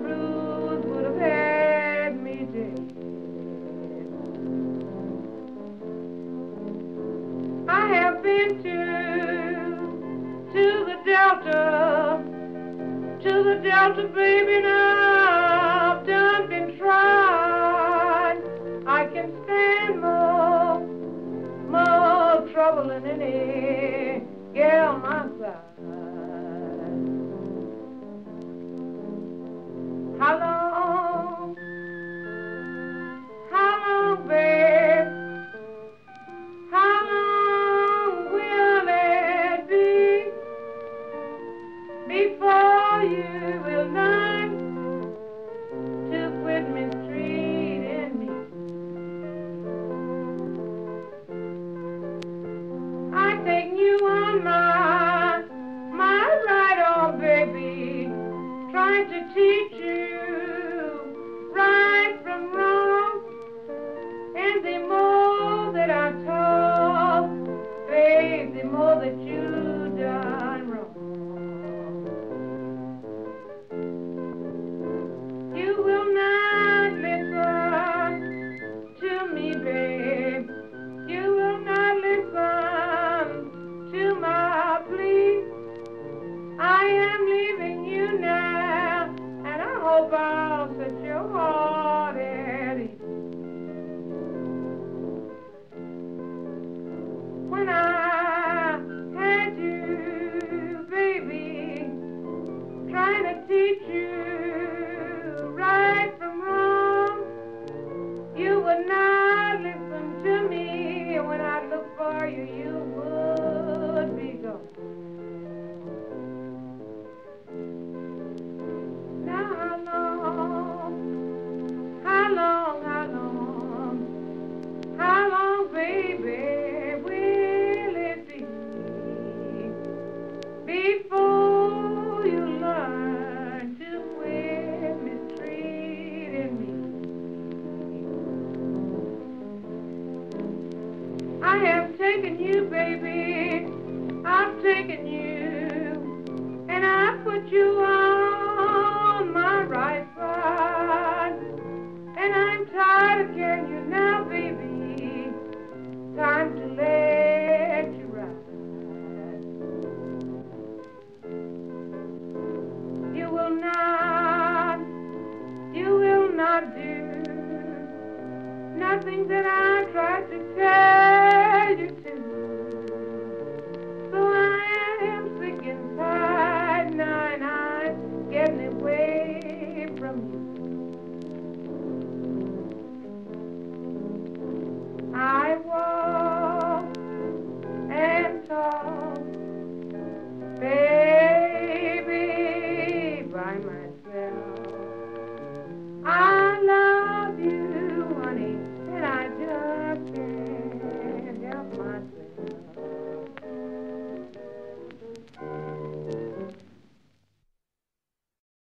blues would have had me dead. I have been to the Delta, baby, now I've done been tried. I can stand more trouble than any girl my side. How long, babe? How long will it be before you will learn to quit mistreating me? I take you on my right arm, baby, trying to teach you right from wrong. And the more that I talk, babe, the more that you done wrong. You will not listen to me, babe. You will not listen to my plea. I am leaving you now, and I hope I'll set your heart at ease. When I had you, baby, trying to teach you right from wrong, you would not listen to me. When I looked for you, you would be gone. Now how long, baby, will it be before you learn to quit mistreating me? I have taken you, baby, I've taken you, and I put you on my right side, and I'm tired of carrying you now, baby. Time to let you ride. You will not do nothing that I tried to tell you to. So I am sick and tired now, and I'm getting away from you. I walk and talk, baby, by myself.